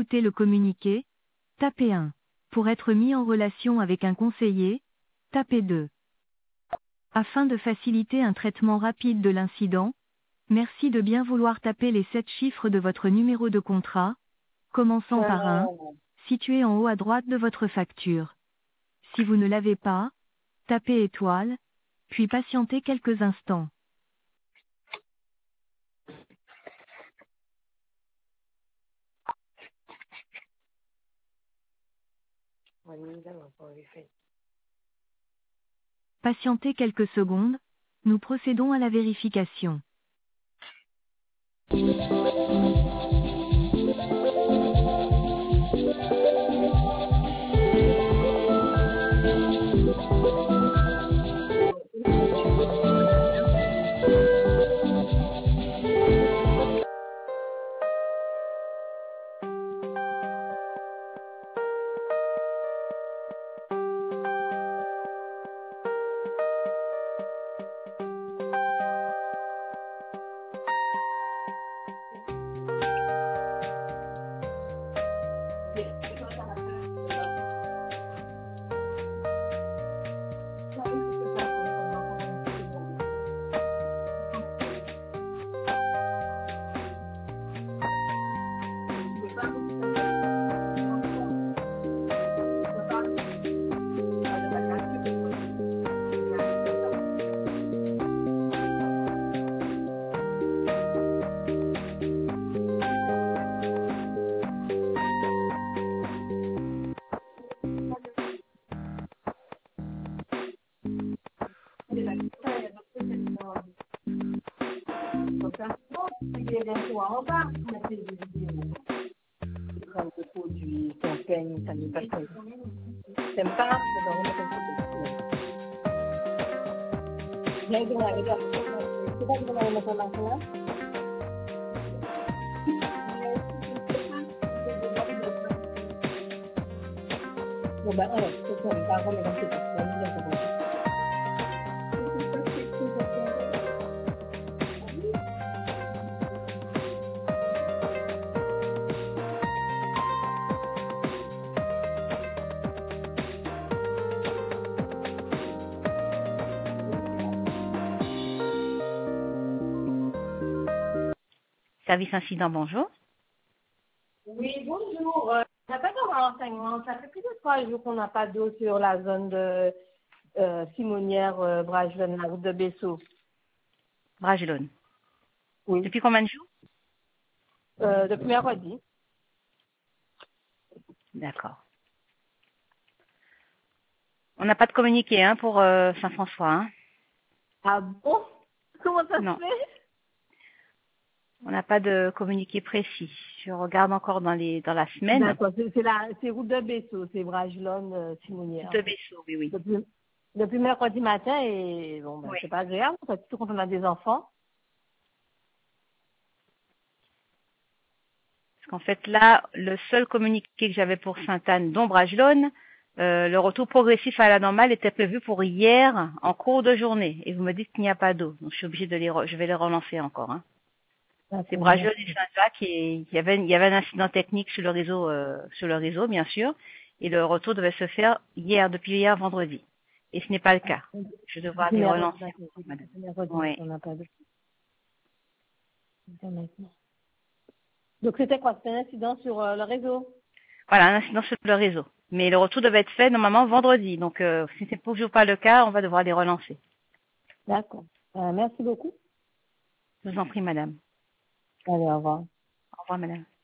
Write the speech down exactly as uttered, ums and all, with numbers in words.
écouter le communiqué, tapez un. Pour être mis en relation avec un conseiller, tapez deux. Afin de faciliter un traitement rapide de l'incident, merci de bien vouloir taper les sept chiffres de votre numéro de contrat, commençant par un, situé en haut à droite de votre facture. Si vous ne l'avez pas, tapez étoile, puis patientez quelques instants. Patientez quelques secondes, nous procédons à la vérification. Service incident, bonjour. Oui, bonjour. Euh, on n'a pas de renseignements. Ça fait plus de trois jours qu'on n'a pas d'eau sur la zone de euh, Simonière, euh, Bragelonne, la route de Bessot. Bragelonne. Oui. Depuis combien de jours? Euh, depuis mercredi. D'accord. On n'a pas de communiqué hein, pour euh, Saint-François. Hein. Ah bon? Comment ça Non. se fait? On n'a pas de communiqué précis. Je regarde encore dans les dans la semaine. D'accord, c'est, c'est la c'est route de Bessot, c'est Bragelonne, euh, Simonière. De Bessot, oui, oui. Depuis, depuis mercredi matin et bon, ben, Oui. c'est pas agréable, surtout quand on a des enfants. Parce qu'en fait, là, le seul communiqué que j'avais pour Sainte-Anne, dont Bragelonne, euh, le retour progressif à la normale était prévu pour hier, en cours de journée. Et vous me dites qu'il n'y a pas d'eau. Donc, je suis obligée de les, re- je vais les relancer encore. Hein. C'est Bragelonne et Saint-Jacques et il y avait, il y avait un incident technique sur le réseau, euh, sur le réseau, bien sûr. Et le retour devait se faire hier, depuis hier vendredi. Et ce n'est pas le cas. Je vais devoir les relancer. Madame. Oui. On n'a pas de... Donc c'était quoi? C'était un incident sur euh, le réseau? Voilà, un incident sur le réseau. Mais le retour devait être fait normalement vendredi. Donc, euh, si c'est toujours pas le cas, on va devoir les relancer. D'accord. Euh, merci beaucoup. Je vous en prie, madame. Allez, au revoir. Au revoir, madame.